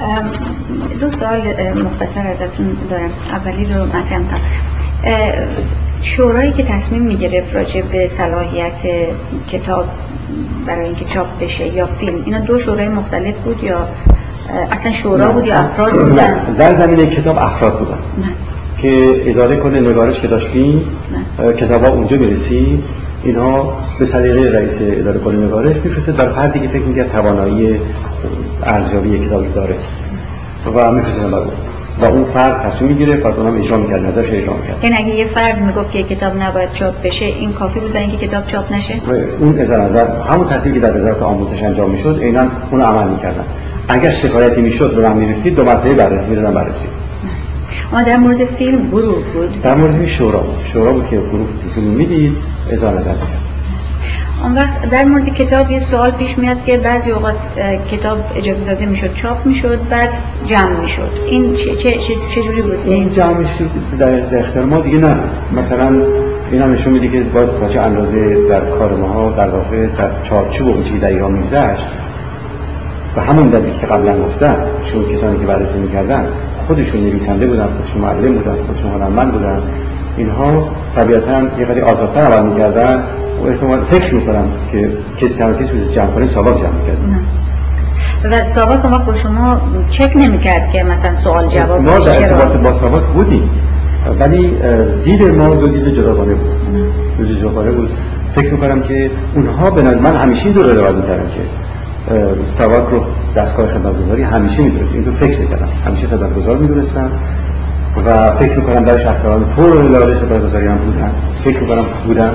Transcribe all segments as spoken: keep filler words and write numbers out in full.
دو سوال مختصر ازتون دارم. اولی رو مطرح کنم. شورایی که تصمیم میگرفت راجع به صلاحیت کتاب برای اینکه چاپ بشه یا فیلم، اینا دو شورای مختلف بود یا اصلا شورا بود یا افراد بودن؟ در زمینه کتاب افراد بودن نه. که اداره کل نگارش که داشتیم کتابا اونجا میرسید، اینا به سلیقه رئیس اداره کل نگارش میفرستد برای فردی که فکر میکرد توانایی ارزیابی کتابی داره و میفرستن برای و اون فرد تصمیم میگیره بعد اونم اجرا میکرد، نظرش اجرا میکرد. یعنی اگه یه فرد میگفت که کتاب نباید چاپ بشه، این کافی بود برای اینکه کتاب چاپ نشه؟ اون از نظر همون ترتیبی که در وزارت آموزش انجام میشد عیناً اون عمل میکردن. اگر شکایتی میشد به من میرسید دو مرتبه بررسی میدادن بررسی. اما در مورد فیلم گروه بود؟ در مورد شورا بود. شورا بود که گروه فیلم میدید اظهار نظر میکرد. اون وقت در مورد کتاب یه سوال پیش میاد که بعضی اوقات کتاب اجازه داده میشد چاپ میشد بعد جمع میشد. این چه چه چه جوری بود؟ این جمع میشد در اختیار ما دیگه نه. مثلا اینا نشون میده که باید تا چه اندازه در کار ما در واقع در چارچوب اون چیزی در ایران میگذشت و همون دلیلی که قبلا گفتم چون کسانی که بررسی میکردن خودشون نویسنده بودن، خودشون معلم بودن، خودشون هنرمند بودن، اینها طبیعتاً یه قدری آزادتر عمل میکردن و احتمال فکر میکنم که کسی کم کسی بود جمع کنه سوال جمع میکرد و سوال ما با شما چک نمیکرد که مثلا سوال جواب ما در ارتباط با سوال بودیم ولی دید ما دو دید جداگانه بود دو دید جداگانه بود. فکر میکنم که اونها به نظر من همیشه این دو رو روایت میکردم که سواک رو دستگاه خدمتگزاری همیشه میدونست، این رو فکر میکردم همیشه خدمتگزار میدونستم و فکر میکنم در شخصان طور لاله خدمتگزاری هم بودن، فکر میکنم بودن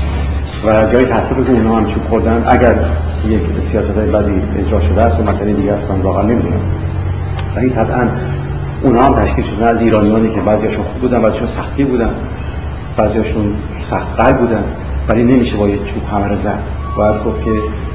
و جای تحصیل که اونها هم چوب خوردن اگر یک سیاست های بدی اجرا شده است و مسئله دیگه است من واقعا نمیدونم. ولی طبعا اونها هم تشکیل شدن از ایرانیانی که بعضیاشون خوب بودن بعضیاشون سختی بودن بعضیاشون سخت قلب بودن ولی نمیشه با یک چوب همه رو زد. باید گفت که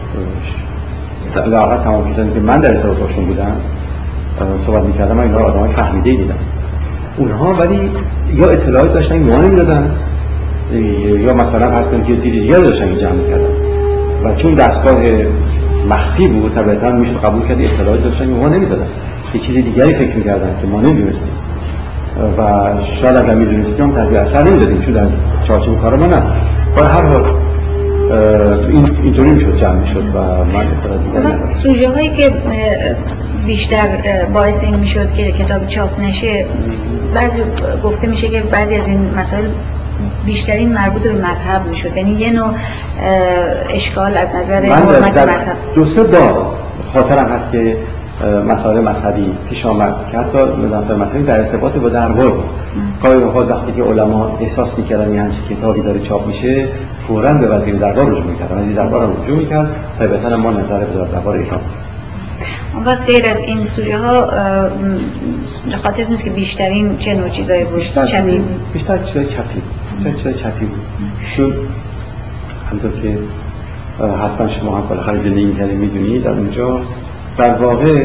لااقل تمام کسانی که من در ارتباط باشون بودم صحبت میکردم من اینا آدمای فهمیده دیدم. اونها ولی یا اطلاعات داشتن ما نمیدادن یا مثلا هست کنید که دیدی دیگر داشتن جمع میکردن و چون دستگاه مخفی بود طبعا میشه قبول کرد اطلاعات داشتن ما نمیدادن، یه چیز دیگری فکر میکردن که ما نمیدونستیم و شاید اگر میدونستیم تحصیل اثر نمیدادیم چون از چارچوب کار ما نه. با هر حال این اینطوری میشد جمع میشد و من اطلاعات دیگری نداشتم. سوژه هایی که بیشتر باعث این میشد که کتاب چاپ نشه، بعضی گفته میشه که بعضی از این مسائل بیشترین مربوط به مذهب میشد، یعنی یه نوع اشکال از نظر حرمت مذهب. دو سه بار خاطرم هست که مسائل مذهبی پیش آمد که حتی مسائل مذهبی در ارتباط با دربار گاهی اوقات وقتی که علما احساس میکردن یه همچین کتابی داره چاپ میشه فوراً به وزیر دربار رجوع میکردن، وزیر دربار رو رجوع میکرد طبعا ما نظر وزارت دربار اعلام. اون وقت غیر از این سوژه ها خاطر نیست که بیشترین چه نوع چیزایی بود؟ بیشتر چپی بیشتر چیزای چپی بیشتر چیزای چپی بود. چون همونطور که حتما شما هم بالاخره زندگی می‌کردید می‌دونید در اونجا در واقع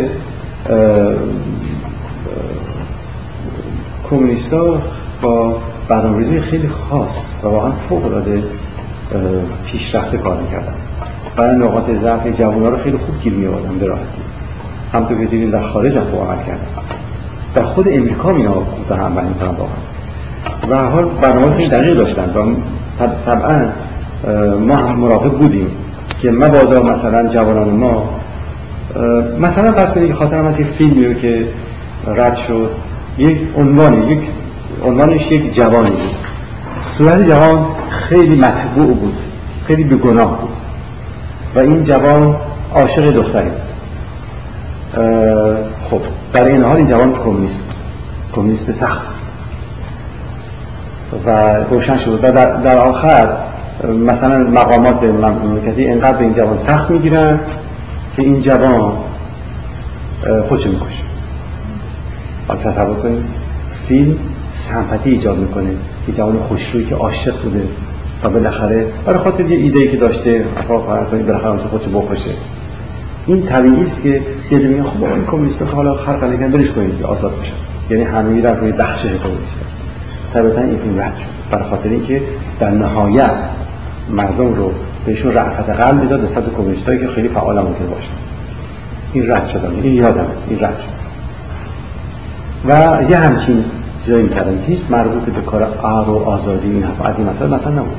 کمونیست‌ها با برنامه‌ریزی خیلی خاص و واقعا فوق‌العاده پیشرفته کار می‌کردن. برای نقاط ضعف جوان‌ها رو خیلی خوب گیر می‌آوردن به راحتی. همونطور که دیدیم در خارج هم خوب عمل کردن. در خود امریکا اینا به هم بندی کنن واقعا. و حال برنامه خیلی دقیق داشتن و طبعا ما هم مراقب بودیم که مبادا مثلا جوانان ما مثلا فرض کنید که خاطرم از یک فیلمی که رد شد یک عنوانی یک عنوانش یک جوانی بود، صورت جوان خیلی مطبوع بود، خیلی بی‌گناه بود و این جوان عاشق دختری بود. خب در این حال این جوان کمونیست کمونیست سخت و روشن شد و در, در آخر مثلا مقامات مملکتی اینقدر به این جوان سخت میگیرن که این جوان خودشو میکشه. تصور کنید فیلم سمپاتی ایجاد میکنه که جوان خوشرویی که عاشق بوده و بالاخره برای خاطر یه ایده‌ای که داشته افاق فرض کنید بالاخره خودشو بکشه. این طبیعی است که یه میگن خب این کمونیست‌ها که حالا خرق نگن برش کنید که آزاد بشن، یعنی همه میرن روی بخشش کمونیست. طبعا این فیلم رد شد برای خاطر اینکه در نهایت مردم رو بهشون رأفت قلب میداد نسبت به کمونیستایی که خیلی فعال ممکن باشن. این رد شد، این یادمه این رد شد و یه همچین جایی میکردن هیچ مربوط به کار آر و آزادی این حرف از این مسئله مثلا نبود.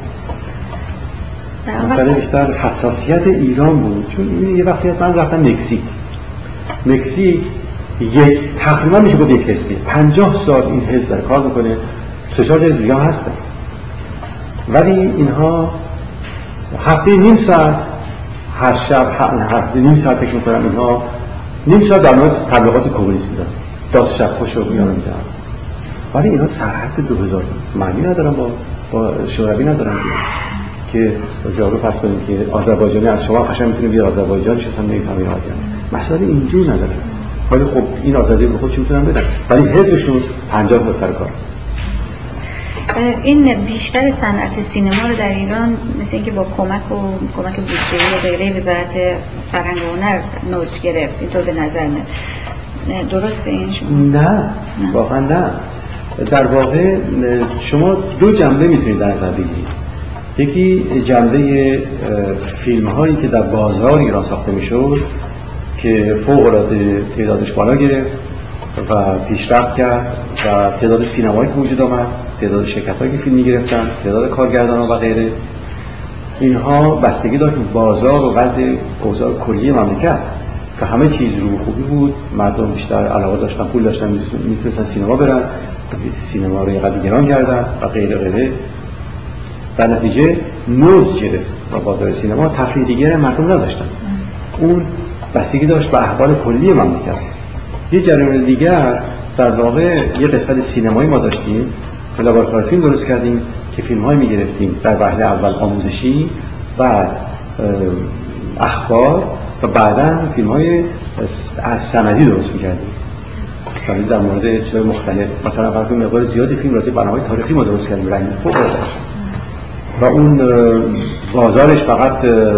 مسئله بیشتر حساسیت ایران بود. چون یه وقتی من رفتم مکزیک مکزیک یک تقریبا میشه گفت یک حزبی پنجاه سال این حزب در کار میکنه، سه چهار حزب دیگه هستن، ولی اینها هفته نیم ساعت هر شب هفته نیم ساعت فکر میکنم اینها نیم ساعت در مورد تبلیغات کمونیستی دارن، داست شب خوش رو میارن میزنن، ولی اینا سرحد دو هزار معنی ندارن، با با شوروی ندارن که جارو پس کنیم که آذربایجانی از شما قشنگ میتونه بیاد آذربایجان چه اصلا نمیفهمین حاجی مسئله اینجوری نداره. ولی خب این آزادی به خودشون میتونن بدن، ولی حزبشون پنجاه تا سر کار. این بیشتر صنعت سینما رو در ایران مثل اینکه با کمک و کمک بودجه‌ای و غیره وزارت فرهنگ و هنر نوش گرفت، اینطور به نظر میاد. درسته این شما؟ نه واقعا نه. در واقع شما دو جنبه میتونید در نظر بگیرید. یکی جنبه فیلم هایی که در بازار ایران ساخته میشد که فوق العاده تعدادش بالا گرفت و پیشرفت کرد و تعداد سینمایی که وجود آمد، تعداد شرکت‌هایی که فیلم می‌گرفتن، تعداد کارگردانان و غیره، اینها بستگی داشت بازار و وضع اوضاع کلی مملکت که همه چیز رو خوبی بود، مردم بیشتر علاقه داشتن، پول داشتن، میتونستن سینما برن، سینما رو اینقدر گران کردن و غیره غیره. در نتیجه نوز گرفت و بازار سینما تفریح دیگر مردم نداشتن. اون بستگی داشت به احوال کلی مملکت. یه جریان دیگر در واقع یه قسمت سینمایی ما داشتیم که لابراتوار فیلم درست کردیم که فیلم‌های می‌گرفتیم در وهله اول آموزشی، بعد اخبار و بعداً فیلم‌های از سندی درست می‌کردیم. سندی در مورد چیزهای مختلف، مثلا فرض کنید مقدار زیادی فیلم راجع به برنامه‌های تاریخی ما درست کردیم، رنگ فوق العاده داشت و اون بازارش فقط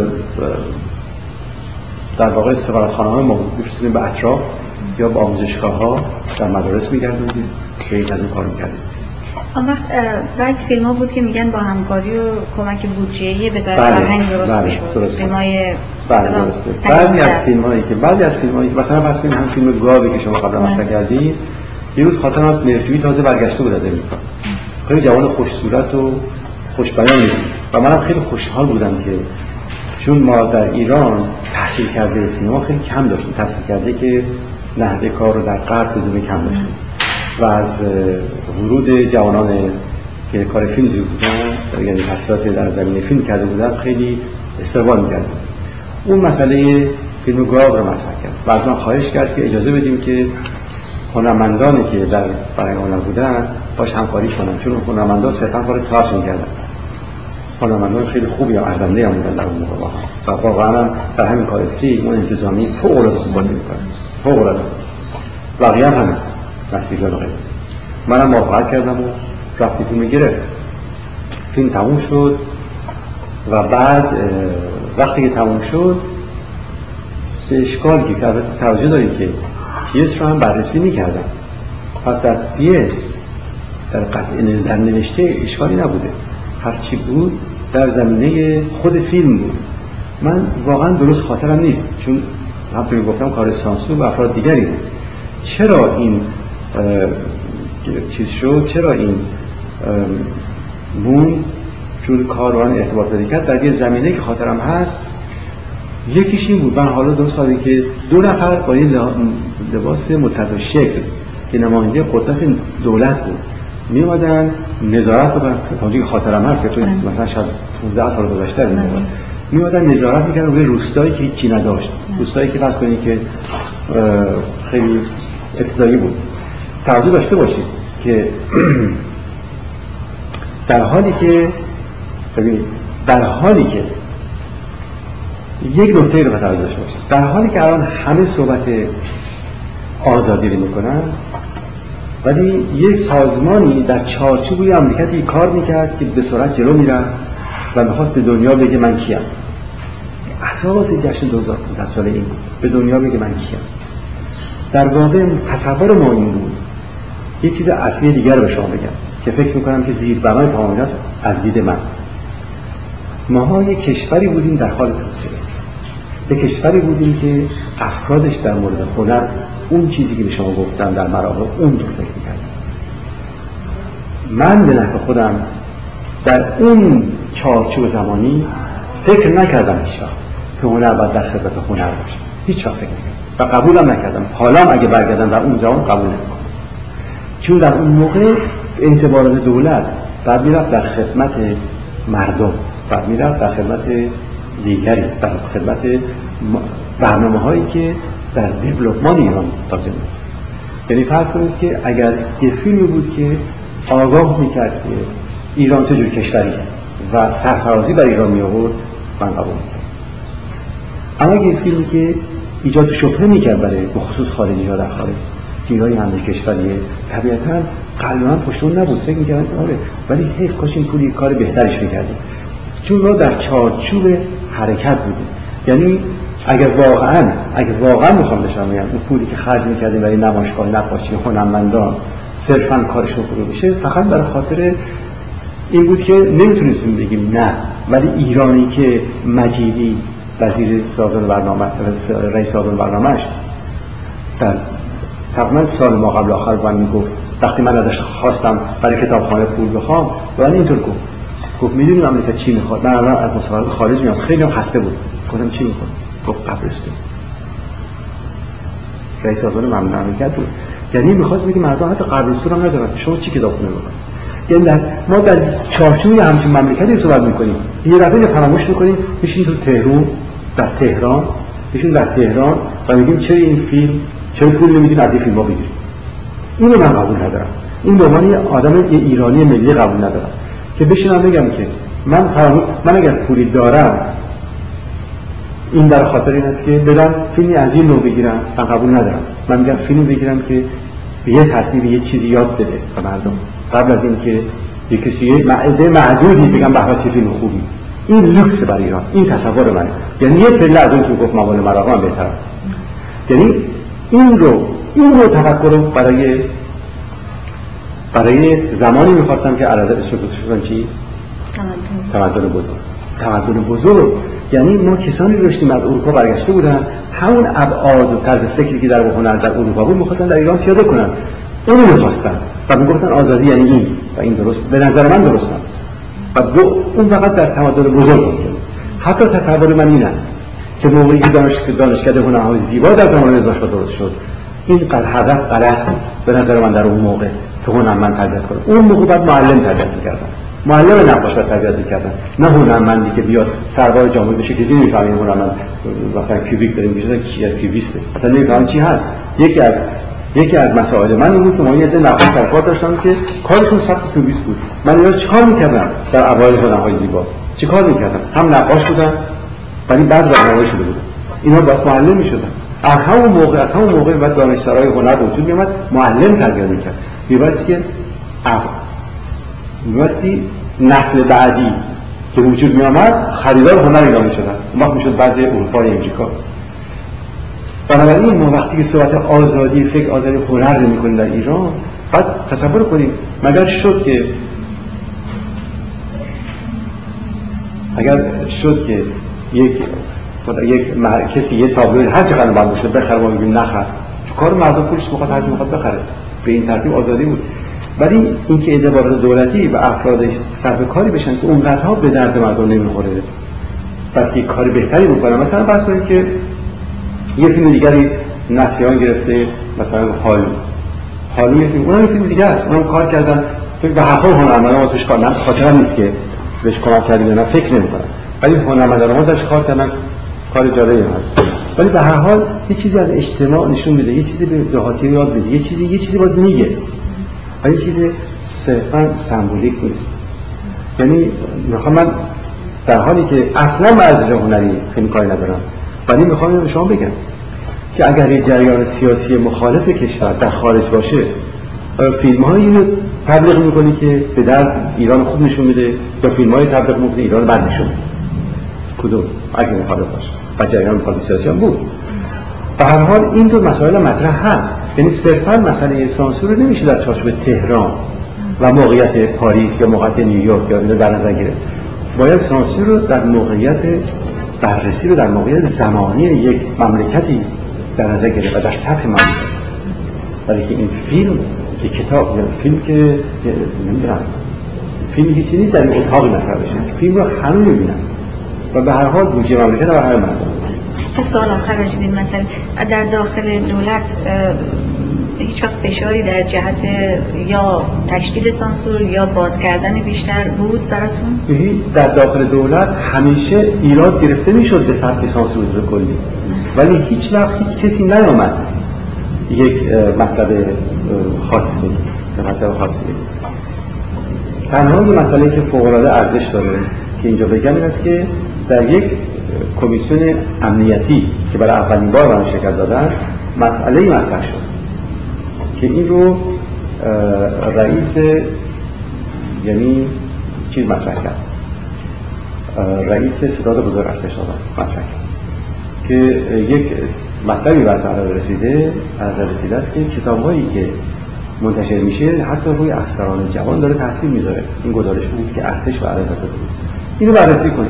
در واقع سفارتخانه‌های ما می‌فرستیم به اطراف یا به آموزشگاه‌ها در مدارس می‌گردوندیم که این کارو می‌کردیم. آن وقت بعضی فیلم‌ها بود که میگن با همکاری و کمک بودجه‌ای وزارت فرهنگ درست می‌شد. فیلم‌های بعضی از فیلم‌هایی که بعضی از فیلم‌هایی که مثلا فرض کنید هم فیلم گاوی که شما قبلا مطرح کردید، یه روز خاطرم هست مرفیوی تازه برگشته بود از امریکا. خیلی جوان خوش صورت و خوش بیانی بود و منم خیلی خوشحال بودم که چون ما در ایران تحصیل کرده سینما خیلی کم داشتیم، تحصیل کرده که نحوه کار رو در غرب بدون کم داشتیم و از ورود جوانان که کار فیلم دیده بودن، یعنی تحصیلات در زمینه فیلم کرده بودن، خیلی استقبال می‌کردیم. اون مسئله فیلم گاو رو مطرح کرد و از من خواهش کرد که اجازه بدیم که هنرمندانی که در فرهنگ هنر بودن باش همکاری کنن، چون هنرمندان صرفاً کار تئاتر می‌کردن. هنرمندان خیلی خوبی و ارزنده هم بودن در اون موقع و واقعاً در همین کار فیلم اون انتظامی فوق العاده خوب بازی می‌کنن. فوق العاده. بقیه هم همین مسئله رو غیر. منم موافقت کردم و رفتی فیلم گرفت. فیلم تموم شد و بعد وقتی که تموم شد به اشکالی که البته توجه داریم که پیس رو هم بررسی می‌کردم. پس در پیس در قطع در نوشته اشکالی نبوده. هرچی بود در زمینه خود فیلم بود. من واقعا درست خاطرم نیست چون همونطور که گفتم کار سانسور و افراد دیگری بود. چرا این چیز شد؟ چرا این مون چون کاروان ارتباط پیدا کرد در یه زمینه که خاطرم هست؟ یکیش این بود، من حالا درست خواهدیم که دو نفر با این لباس متحد شکل که نماینده قدرت دولت بود می اومدن نظارت بکنن، تا که خاطرم هست که تو مثلا شاید پانزده سال گذشته می اومدن نظارت میکردن روی روستایی که هیچی نداشت، روستایی که فرض کنید که خیلی ابتدایی بود. توجه داشته باشید که در حالی که ببینید در حالی که یک نکته رو توجه داشته باشید، در حالی که الان همه صحبت آزادی رو میکنن، ولی یه سازمانی در چارچوب امریکتی کار میکرد که به سرعت جلو میرفت و میخواست به دنیا بگه من کیم. اساس جشن دو هزار و پانزده ساله این بود، به دنیا بگه من کیم. در واقع تصور ما این بود. یه چیز اصلی دیگر رو به شما بگم که فکر میکنم که زیربنای تمامی است از دید من. ماها یک کشوری بودیم در حال توسعه، یک کشوری بودیم که افرادش در مورد هنر اون چیزی که به شما گفتم در مراحل اون طور فکر می‌کردن. من به نفع خودم در اون چارچوب زمانی فکر نکردم هیچ وقت که هنر باید در خدمت هنر باشه، هیچ وقت فکر نکردم و قبولم نکردم. حالا اگه برگردم در اون زمان قبول نمی‌کنم، چون در اون موقع اعتبارات دولت بعد میرفت در خدمت مردم، بعد میرفت در خدمت دیگری، در خدمت برنامه هایی که در دیولپمان ایران لازم بود. یعنی فرض کنید که اگر یه فیلمی بود که آگاه میکرد که ایران چه جور کشوری است و سرفرازی بر ایران می آورد، من قبول میکردم. اما اگه فیلمی که ایجاد شبهه میکرد برای بخصوص خارجی ها در خارج که ایران همه کشوریه، طبیعتاً قلباً پشتون نبود، فکر میکردن آره ولی حیف کاش این پولی کار بهترش میکردیم، چون ما در چارچوب حرکت بودیم. یعنی اگر واقعاً اگر واقعاً میخوام بشم بگم اون پولی که خرج میکردیم برای نمایشگاه نقاشی هنرمندان صرفاً کارشون خوب بشه، فقط برای خاطر این بود که نمیتونستیم بگیم نه، ولی ایرانی که مجیدی وزیر سازمان برنامه رئیس سازمان برنامه‌اش در تقریباً سال ما قبل آخر من میگفت وقتی من ازش خواستم برای کتابخانه پول بخوام و من اینطور گفت گفت میدونی مملکت چی میخواد؟ من الان از مسافرت خارج میام، خیلی هم خسته بود. گفتم چی میخواد؟ گفت قبرستون. رئیس سازمان مملکت بود. یعنی میخواست بگه مردم حتی قبرستون هم ندارن، شما چی کتابخونه بکنید؟ یعنی در ما در چارچوب همچین مملکتی صحبت میکنیم، یه دفعه فراموش میکنیم میشین تو تهران، در تهران میشین در تهران و میگیم چرا این فیلم چرا پول نمیدین از این فیلم‌ها بگیریم. اینو من قبول ندارم. این به عنوان آدم یه ایرانی ملی قبول ندارم که بشینم بگم که من فراموش من اگر پولی دارم این در خاطر این است که بدم فیلمی از این نوع بگیرم، من قبول ندارم. من میگم فیلم بگیرم که به یه ترتیب یه چیزی یاد بده به مردم قبل از اینکه یه کسی یه معده معدودی بگم به هر فیلم خوبی. این لوکس برای ایران، این تصور منه. یعنی یه پله از اون که گفت موال مراقبم بهتره. یعنی این رو این رو تفکر رو برای برای زمانی میخواستم که عرضه اسم بزرگان چی؟ تمدن بزرگ. تمدن بزرگ یعنی ما کسانی داشتیم از اروپا برگشته بودن، همون ابعاد و طرز فکری که در هنر در اروپا بود میخواستن در ایران پیاده کنن. اونو میخواستن و میگفتن آزادی یعنی این و این درست، به نظر من درستم. و اون فقط در تمدن بزرگ ممکنه. حتی تصور من این است که موقعی که دانش دانشکده هنرهای زیبا در زمان رضا شاه درست شد، این هدف غلط بود به نظر من در اون موقع که هنرمند تربیت کنه. اون موقع بعد معلم تربیت می‌کردن، معلم نقاش تربیت می‌کردن، نه هنرمندی که بیاد سرباز جامعه بشه که چیزی نمی‌فهمه. هنرمند مثلا کیوبیک داریم میشه که کیوبیسته، مثلا نمی‌فهمه چی هست. یکی از یکی از مسائل من این بود که ما یه نقاش سرکار داشتم که کارشون سبک کیوبیست بود. من اینا چیکار می‌کردم در اوایل هنرهای زیبا؟ چیکار می‌کردم؟ هم نقاش بودن ولی بعد راهنمایی شده بودن. اینا باید معلم می‌شدن. از همون موقع از همون موقع بعد دانشسرای هنر وجود می‌آمد، معلم تربیت می‌کرد. می‌بایستی که می‌بایستی نسل بعدی که وجود می‌آمد خریدار هنر ایران می‌شدن. اون وقت می‌شد بعضی اروپا و امریکا. بنابراین ما وقتی که صحبت آزادی فکر، آزادی هنر رو می‌کنیم در ایران، بعد تصور کنیم مگر شد که اگر شد که یک یک کسی یه تابلوی هر چقدر باید باشه بخره ما میگیم نخر، کار مردم پولش بخواد هر چی میخواد بخره، به این ترتیب آزادی بود. ولی اینکه ادارات دولتی و افرادش صرف کاری بشن که اونقدرها به درد مردم نمیخوره، بلکه کار بهتری بکنن. مثلا فرض کنید که یه فیلم دیگری نسیان گرفته، مثلا حال حالو یه فیلم، اونم فیلم دیگه است، اونم کار کردن به هر حال هنرمندان ما توش کار نه خاطرم نیست که بهش کمک کردیم یا نه، فکر نمی‌کنم، ولی هنرمندان ما داشت کار کردن، کار جالبی هست. ولی به هر حال یه چیزی از اجتماع نشون میده، یه چیزی به دهاتی یاد میده، یه چیزی یه چیزی باز میگه، ولی چیزی صرفاً سمبولیک نیست. یعنی میخوام من در حالی که اصلا معزل هنری خیلی کاری ندارم، ولی میخوام به شما بگم که اگر یه جریان سیاسی مخالف کشور در خارج باشه، فیلم‌هایی رو تبلیغ می‌کنی که به درد ایران خوب نشون میده، یا فیلم‌های تبلیغ می‌کنی ایران بد نشون میده. کدوم؟ اگه مخالف باشه. و جریان مخالف سیاسی هم بود. به هر حال این دو مسائل مطرح هست. یعنی صرفاً مسئله سانسور رو نمیشه در چارچوب تهران و موقعیت پاریس یا موقعیت نیویورک یا اینو در نظر گرفت. باید سانسور رو در موقعیت بررسی رو در موقعیت زمانی یک مملکتی در نظر گرفت و در سطح من، ولی که این فیلم که کتاب یا فیلم که نمیدونم فیلم هیچی نیست در این اتاقی مطرح بشه، فیلم رو همه میبینن و به هر حال بودجه مملکت و هر مردم. چه سوال آخر راجع به این مسئله، در داخل دولت هیچ وقت فشاری در جهت یا تشدید سانسور یا باز کردن بیشتر بود براتون؟ در داخل دولت همیشه ایراد گرفته میشد به سطح سانسور کلی، ولی هیچ وقت هیچ کسی نیامد یک مطلب خاصی بگه، مطلب خاصی بگه. تنها یه مسئله که فوق‌العاده ارزش داره که اینجا بگم این است که در یک کمیسیون امنیتی که برای اولین بار من شرکت دادن مسئله مطرح شد که این رو رئیس یعنی چیز مطرح کرد، رئیس ستاد بزرگ ارتش مطرح کرد که یک مطلبی واسه عرض رسیده عرض رسیده است که کتاب‌هایی که منتشر میشه حتی روی افسران جوان داره تاثیر میذاره. این گزارش بود که ارتش و عرض داده بود. اینو بررسی کنید.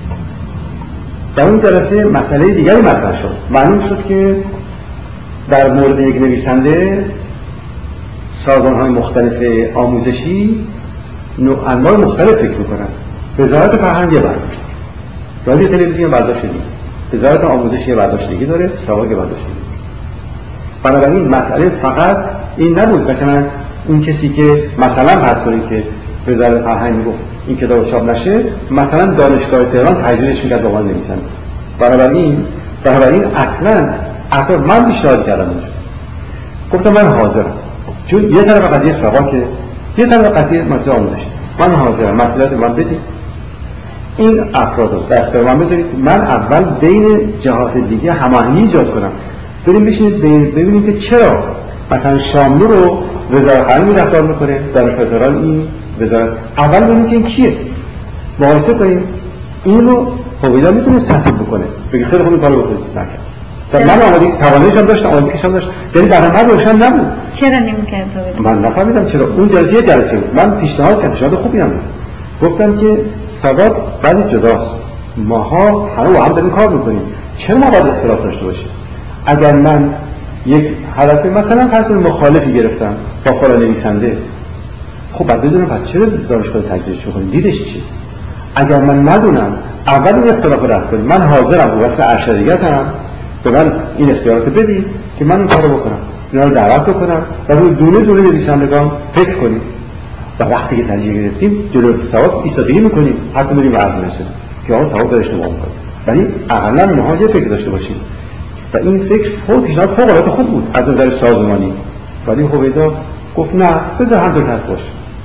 در اون جلسه مسئله دیگری مطرح شد. معلوم شد که در مورد یک نویسنده سازمان‌های مختلف آموزشی انواع مختلف فکر می‌کنن. وزارت فرهنگ یه برداشت، رادیو تلویزیون برداشت دیگه، وزارت آموزش یه برداشت دیگه داره، ساواک برداشت دیگه. بنابراین مسئله فقط این نبود مثلا اون کسی که مثلا فرض کنید که وزارت فرهنگ میگفت این کتاب چاپ نشه، مثلا دانشگاه تهران تجویزش میکرد به عنوان نویسنده. بنابراین بنابراین اصلا اصلا من پیشنهاد کردم اونجا، گفتم من حاضرم، چون یه طرف قضیه ساواکه، یه طرف قضیه مسئله آموزش، من حاضرم مسئولیت من بدید، این افراد رو در اختیار من بذارید، من اول بین جهات دیگه هماهنگی ایجاد کنم، بریم بشینید ببینیم که چرا مثلا شاملو رو وزارت فرهنگ رفتار میکنه، دانشگاه تهران این وزارت، اول ببینیم که این کیه، مقایسه کنیم. این رو هویدا میتونست تصویب بکنه، بگه خیلی خوب این کارو بکنید، نکرد. چون من آمادگی تواناییش هم داشتم، آمادگیش هم داشت، یعنی در من روشن نبود. چرا نمی‌کرد هویدا؟ من نفهمیدم چرا. اون جلسه جلسه بود، من پیشنهاد کردم، پیشنهاد خوبی هم بود. گفتم که سواد بعضی جداست، ماها همه با هم داریم کار میکنیم، چرا ما باید اختلاف داشته باشیم؟ اگر من یک حالت مثلا فرض مخالفی گرفتم با فلان نویسنده، خب بعد بدونم پس چرا دانشگاه تجویزش کنیم، دیدش چی؟ اگر من ندونم اول این اختلاف رو رفع کنیم، من حاضرم به واسه ارشدیاتم به من این اختیارات بدید که من این کارو بکنم، اینا رو دعوت بکنم و روی دونه دونه نویسندگان فکر کنیم و وقتی که ترجیح گرفتیم جلوی ثواب ایستادگی میکنیم، حتی میریم عرض نشه که آقا ثواب داره اشتباه میکنه، ولی اقلا ما یه فکر داشته باشیم. و این فکر فوق پیشنهاد فوق العاده خوب بود از نظر سازمانی، ولی هویدا گفت نه بذار همطور هست باشه.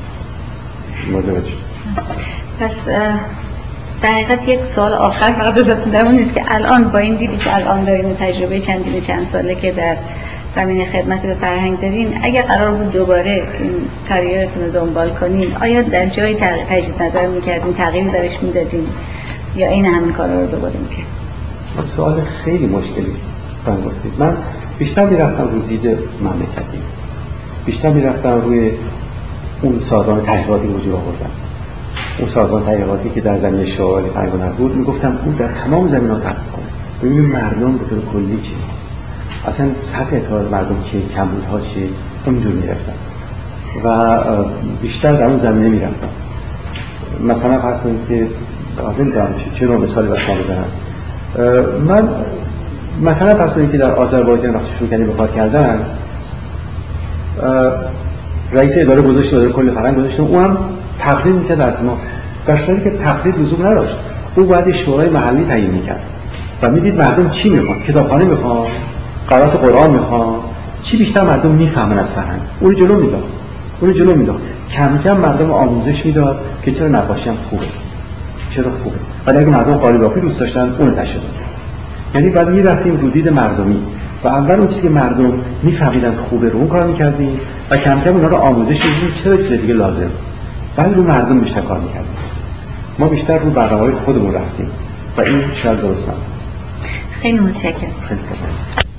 متوجه شد. پس در حقیقت یک سوال آخر فقط ازتون در اون نیست که الان با این دیدی که الان دارین تجربه چندین چند ساله که در زمینه خدمت به فرهنگ دارین، اگر قرار بود دوباره این کاریرتون رو دنبال کنین، آیا در جای تجدید نظر میکردین، تغییر درش میدادین یا این همین کارا رو دوباره میکردین؟ سوال خیلی مشکلی است. من بیشتر میرفتم روی دید مملکتی، بیشتر میرفتم روی اون سازمان تحقیقاتی وجود آوردن، اون سازمان تحقیقاتی که در زمینه شواهد فرهنگ بود، میگفتم اون در تمام زمینه‌ها تحقیق کنه، ببینیم مردم به طور کلی چیه، اصلا سطح اطلاعات مردم چیه، کمبودها چیه، اونجور میرفتم و بیشتر در اون زمینه میرفتم. مثلا فرض کنید که نمیدونم چه نوع مثالی واسه بزنم، من مثلا فرض کنید که در آذربایجان وقتی شروع کردیم به کار کردن، رئیس اداره گذاشتیم، اداره کل فرهنگ گذاشتیم، اون هم تقلید میکرد از ما، در صورتی که تقلید لزوم نداشت، او باید شورای محلی تعیین میکرد و میدید مردم چی میخوان، کتابخانه میخوان، قرائت قرآن میخوان، چی بیشتر مردم میفهمن از فرهنگ، اون جلو میداد، اون جلو میداد، کم کم مردم آموزش میداد که چرا نقاشی هم خوبه، چرا خوبه، ولی اگه مردم قالیبافی دوست داشتن اون تشدید. یعنی بعد میرفتیم رو دید مردمی و اول اون چیزی که مردم میفهمیدن خوبه رو اون کار میکردیم و کم کم اونا رو آموزش میدیم چرا چیز دیگه لازم، بعد رو مردم بیشتر کار میکردیم. ما بیشتر رو برنامه‌های خودمون رفتیم و این شاید درست نبود. خیلی متشکرم. خیلی متشکرم.